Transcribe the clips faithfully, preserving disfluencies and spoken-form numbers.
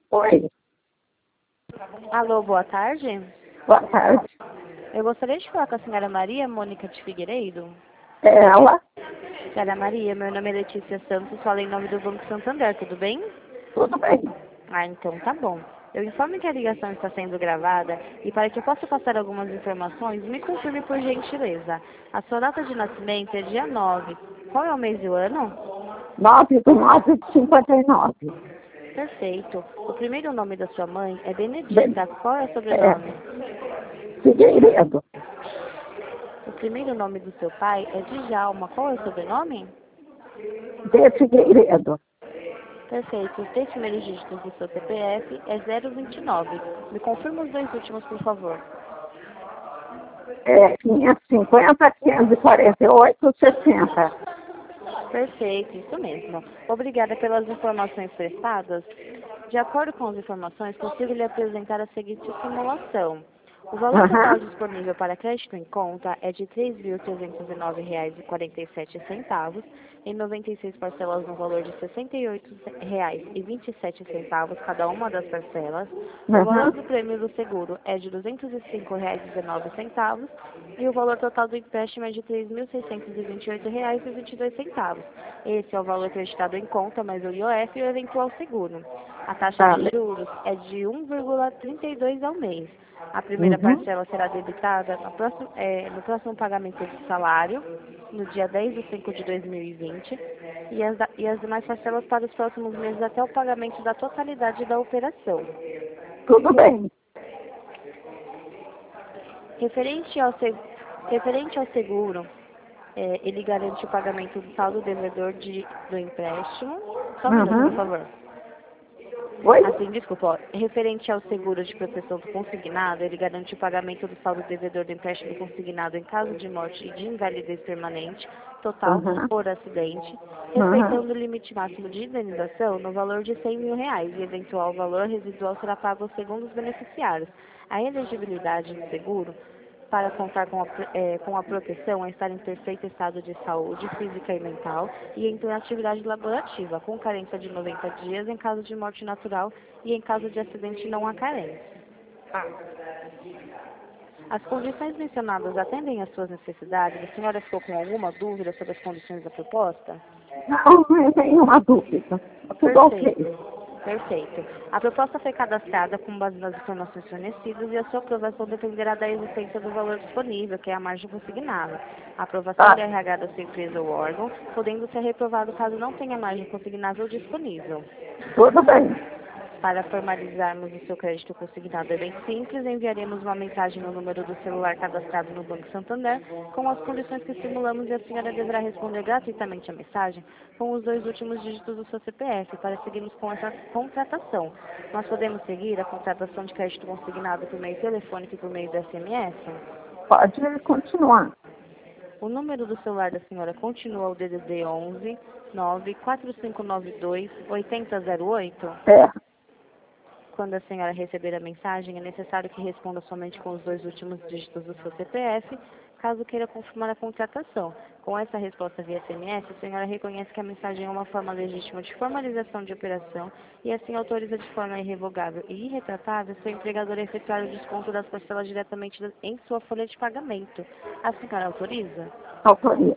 Oi, Alô, boa tarde. boa tarde. Eu gostaria de falar com a senhora Maria Mônica de Figueiredo. É ela? Senhora Maria, meu nome é Letícia Santos, falo em nome do Banco Santander, tudo bem? Tudo bem. Ah, então tá bom. Eu informo que a ligação está sendo gravada e para que eu possa passar algumas informações, me confirme por gentileza. A sua data de nascimento é dia nove. Qual é o mês e o ano? nove do nove de cinquenta e nove. Perfeito. O primeiro nome da sua mãe é Bem, Benedita. Qual é o é, sobrenome? Figueiredo. O primeiro nome do seu pai é Djalma. Qual é o sobrenome? De Figueiredo. Perfeito. Os três primeiros dígitos do seu C P F é zero vinte e nove. Me confirma os dois últimos, por favor. É quinhentos e cinquenta, quinhentos e quarenta e oito, sessenta. Perfeito, isso mesmo. Obrigada pelas informações prestadas. De acordo com as informações, consigo lhe apresentar a seguinte simulação. O valor total Aham, disponível para crédito em conta é de três mil trezentos e nove reais e quarenta e sete centavos, em noventa e seis parcelas no valor de sessenta e oito reais e vinte e sete centavos cada uma das parcelas. O valor aham, do prêmio do seguro é de duzentos e cinco reais e dezenove centavos e o valor total do empréstimo é de três mil seiscentos e vinte e oito reais e vinte e dois centavos. Esse é o valor acreditado em conta, mais o I O F e o eventual seguro. A taxa tá de bem. juros é de um vírgula trinta e dois ao mês. A primeira Uhum, parcela será debitada no próximo, é, no próximo pagamento do salário, no dia dez de cinco de dois mil e vinte, e as, da- e as demais parcelas para os próximos meses até o pagamento da totalidade da operação. tudo bem. Referente ao, se- referente ao seguro, é, ele garante o pagamento do saldo devedor de, do empréstimo. Só um minuto, por Uhum. favor. Oi? Assim, desculpa, ó, referente ao seguro de proteção do consignado, ele garante o pagamento do saldo devedor do empréstimo consignado em caso de morte e de invalidez permanente, total Uhum, por acidente, uhum. respeitando o limite máximo de indenização no valor de cem mil reais e eventual valor residual será pago segundo os beneficiários. A elegibilidade do seguro para contar com a, pro- eh, com a proteção é estar em perfeito estado de saúde física e mental e em plena atividade laborativa, com carência de noventa dias em caso de morte natural e em caso de acidente não há carência. As condições mencionadas atendem às suas necessidades? A senhora ficou com alguma dúvida sobre as condições da proposta? Não, não é nenhuma dúvida. Tudo ok. Perfeito. Perfeito. A proposta foi cadastrada com base nas informações fornecidas e a sua aprovação dependerá da existência do valor disponível, que é a margem consignada. A aprovação do Tá, R H da sua empresa ou órgão, podendo ser reprovado caso não tenha margem consignável disponível. tudo bem. Para formalizarmos o seu crédito consignado é bem simples, enviaremos uma mensagem no número do celular cadastrado no Banco Santander com as condições que simulamos e a senhora deverá responder gratuitamente a mensagem com os dois últimos dígitos do seu C P F para seguirmos com essa contratação. Nós podemos seguir a contratação de crédito consignado por meio telefônico e por meio do S M S? Pode continuar. O número do celular da senhora continua o D D D onze nove quatro cinco nove dois oito zero zero oito? É, Quando a senhora receber a mensagem, é necessário que responda somente com os dois últimos dígitos do seu C P F, caso queira confirmar a contratação. Com essa resposta via S M S, a senhora reconhece que a mensagem é uma forma legítima de formalização de operação e assim autoriza de forma irrevogável e irretratável seu empregador a efetuar o desconto das parcelas diretamente em sua folha de pagamento. A senhora autoriza? autorizo.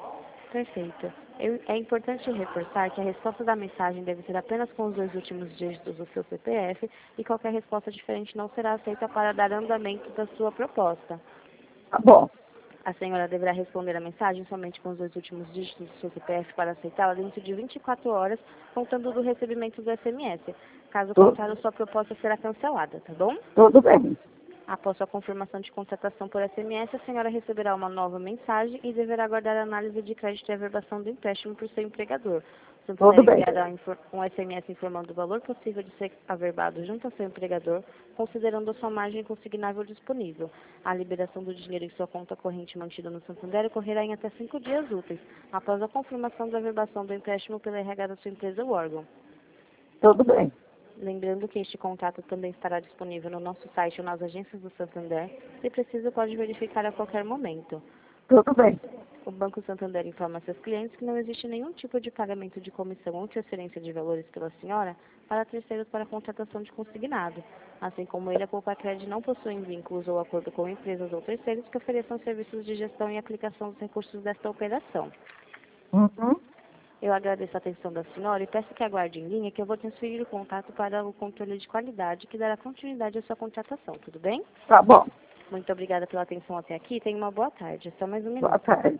Perfeito. Eu- é importante reforçar que a resposta da mensagem deve ser apenas com os dois últimos dígitos do seu C P F e qualquer resposta diferente não será aceita para dar andamento da sua proposta. Tá bom. A senhora deverá responder a mensagem somente com os dois últimos dígitos do seu C P F para aceitá-la dentro de vinte e quatro horas, contando do recebimento do S M S. Caso Tu, contrário, sua proposta será cancelada, tá bom? tudo bem. Após sua confirmação de contratação por S M S, a senhora receberá uma nova mensagem e deverá aguardar a análise de crédito e averbação do empréstimo por seu empregador. O Santander Tudo bem. enviará infor- um S M S informando o valor possível de ser averbado junto ao seu empregador, considerando a sua margem consignável disponível. A liberação do dinheiro em sua conta corrente mantida no Santander ocorrerá em até cinco dias úteis, após a confirmação da averbação do empréstimo pela R H da sua empresa ou órgão. Tudo bem. Lembrando que este contato também estará disponível no nosso site ou nas agências do Santander. Se preciso, pode verificar a qualquer momento. Tudo bem. O Banco Santander informa a seus clientes que não existe nenhum tipo de pagamento de comissão ou transferência de valores pela senhora para terceiros para contratação de consignado. Assim como ele, a Poupacred não possui vínculos ou acordo com empresas ou terceiros que ofereçam serviços de gestão e aplicação dos recursos desta operação. Uhum. Eu agradeço a atenção da senhora e peço que aguarde em linha que eu vou transferir o contato para o controle de qualidade que dará continuidade à sua contratação, tudo bem? Tá bom. Muito obrigada pela atenção até aqui e tenha uma boa tarde. Só mais um minuto. Boa tarde.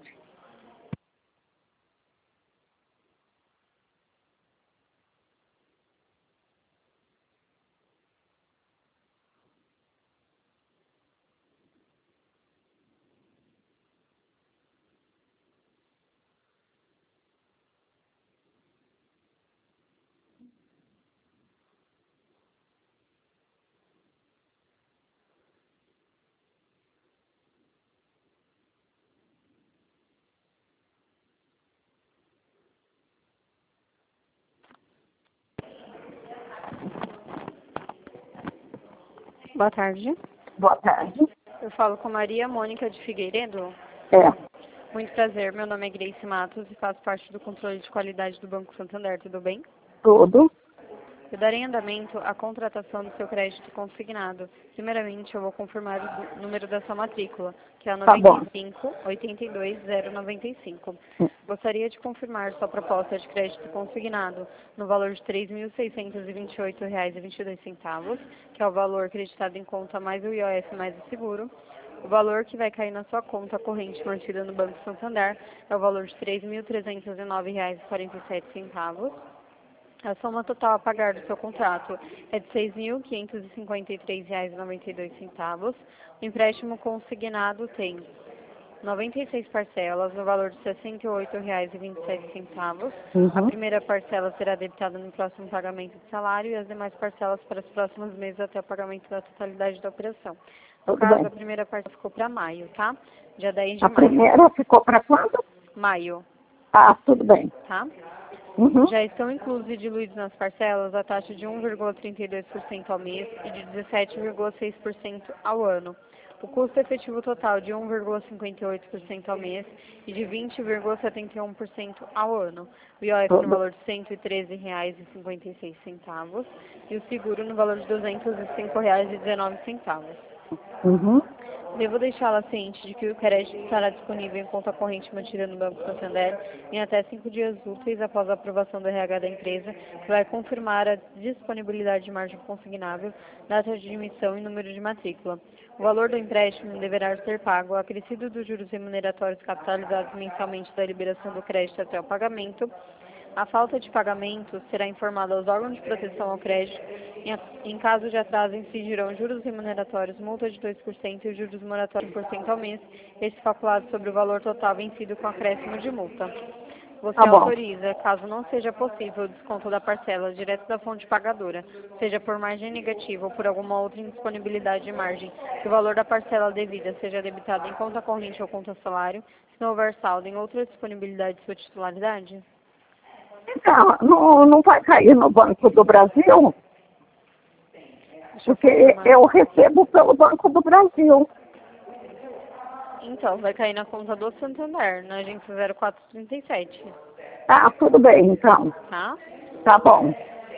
Boa tarde. Boa tarde. Eu falo com Maria Mônica de Figueiredo. É, Muito prazer, meu nome é Grace Matos e faço parte do controle de qualidade do Banco Santander, tudo bem? tudo. Eu darei andamento à contratação do seu crédito consignado. Primeiramente, eu vou confirmar o número da sua matrícula, que é a Tá bom. nove cinco, oito dois zero nove cinco. Hum. Gostaria de confirmar sua proposta de crédito consignado no valor de três mil seiscentos e vinte e oito reais e vinte e dois centavos, que é o valor acreditado em conta mais o I O F mais o seguro. O valor que vai cair na sua conta corrente mantida no Banco Santander é o valor de três mil trezentos e nove reais e quarenta e sete centavos. A soma total a pagar do seu contrato é de seis mil quinhentos e cinquenta e três reais e noventa e dois centavos. O empréstimo consignado tem noventa e seis parcelas no valor de sessenta e oito reais e vinte e sete centavos. Uhum. A primeira parcela será debitada no próximo pagamento de salário e as demais parcelas para os próximos meses até o pagamento da totalidade da operação. No Tudo caso, bem. a primeira parcela ficou para maio, tá? Dia dez de A maio. primeira ficou para quando? Maio, Ah, tudo bem. tá? Uhum. Já estão inclusos e diluídos nas parcelas a taxa de um vírgula trinta e dois por cento ao mês e de dezessete vírgula seis por cento ao ano. O custo efetivo total de um vírgula cinquenta e oito por cento ao mês e de vinte vírgula setenta e um por cento ao ano. O I O F no Tudo. valor de cento e treze reais e cinquenta e seis centavos e o seguro no valor de duzentos e cinco reais e dezenove centavos. Uhum. Devo deixá-la ciente de que o crédito estará disponível em conta corrente mantida no Banco Santander em até cinco dias úteis após a aprovação do R H da empresa, que vai confirmar a disponibilidade de margem consignável, data de emissão e número de matrícula. O valor do empréstimo deverá ser pago acrescido dos juros remuneratórios capitalizados mensalmente da liberação do crédito até o pagamento. A falta de pagamento será informada aos órgãos de proteção ao crédito. Em, em caso de atraso, incidirão juros remuneratórios, multa de dois por cento e juros moratórios por cento ao mês, este calculado sobre o valor total vencido com acréscimo de multa. Você Tá bom. autoriza, caso não seja possível o desconto da parcela direto da fonte pagadora, seja por margem negativa ou por alguma outra indisponibilidade de margem, que o valor da parcela devida seja debitado em conta corrente ou conta salário, se não houver saldo em outra disponibilidade de sua titularidade? Então, não, não vai cair no Banco do Brasil? Deixa eu Porque confirmar. eu recebo pelo Banco do Brasil. Então, vai cair na conta do Santander, na agência zero quatro trinta e sete, Ah, tudo bem, então. tá? Tá bom.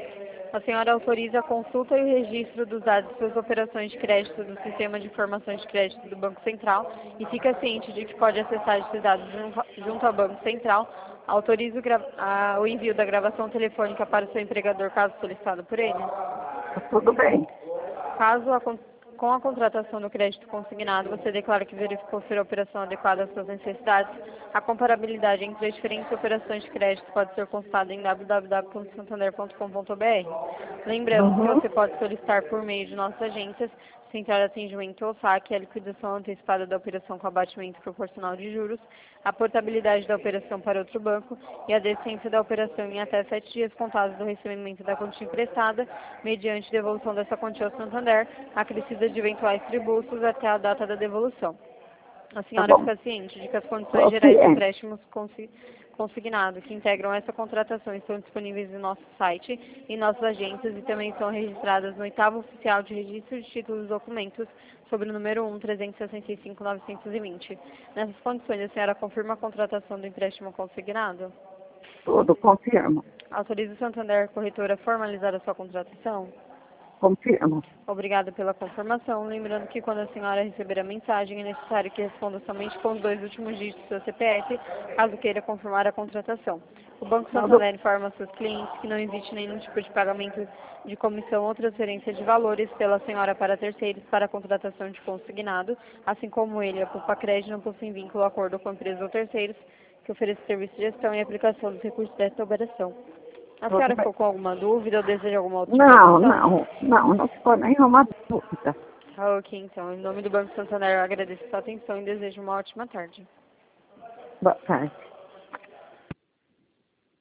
A senhora autoriza a consulta e o registro dos dados de suas operações de crédito do Sistema de Informações de Crédito do Banco Central e fica ciente de que pode acessar esses dados junto- junto ao Banco Central. Autoriza o, gra- a- o envio da gravação telefônica para o seu empregador, caso solicitado por ele. Tudo bem. Caso a con- com a contratação do crédito consignado, você declara que verificou ser a operação adequada às suas necessidades, a comparabilidade entre as diferentes operações de crédito pode ser consultada em w w w ponto santander ponto com ponto b r. Lembrando que Uhum. você pode solicitar por meio de nossas agências, Central de Atendimento ou saque, a liquidação antecipada da operação com abatimento proporcional de juros, a portabilidade da operação para outro banco e a decência da operação em até sete dias contados do recebimento da quantia emprestada, mediante devolução dessa quantia ao Santander, acrescida de eventuais tributos até a data da devolução. A senhora bom. fica ciente de que as condições Tô gerais de ciente. empréstimos consi- consignado que integram essa contratação estão disponíveis em nosso site, em nossas agências e também são registradas no oitavo oficial de registro de títulos e documentos sobre o número um, trezentos e sessenta e cinco, novecentos e vinte. Nessas condições, a senhora confirma a contratação do empréstimo consignado? Tudo, confirmo. Autoriza o Santander Corretora a formalizar a sua contratação? Confirmo. Obrigada pela confirmação. Lembrando que quando a senhora receber a mensagem, é necessário que responda somente com os dois últimos dígitos do seu C P F, caso queira confirmar a contratação. O Banco Santander informa seus clientes que não existe nenhum tipo de pagamento de comissão ou transferência de valores pela senhora para terceiros para a contratação de consignado, assim como ele, a Poupa Crédito, não possui vínculo ou acordo com empresas ou terceiros que ofereçam serviço de gestão e aplicação dos recursos desta operação. A senhora ficou com alguma dúvida ou deseja alguma outra Não, informação? não, não, não ficou nenhuma dúvida. Ah, ok, então. Em nome do Banco Santander, eu agradeço a sua atenção e desejo uma ótima tarde. Boa tarde.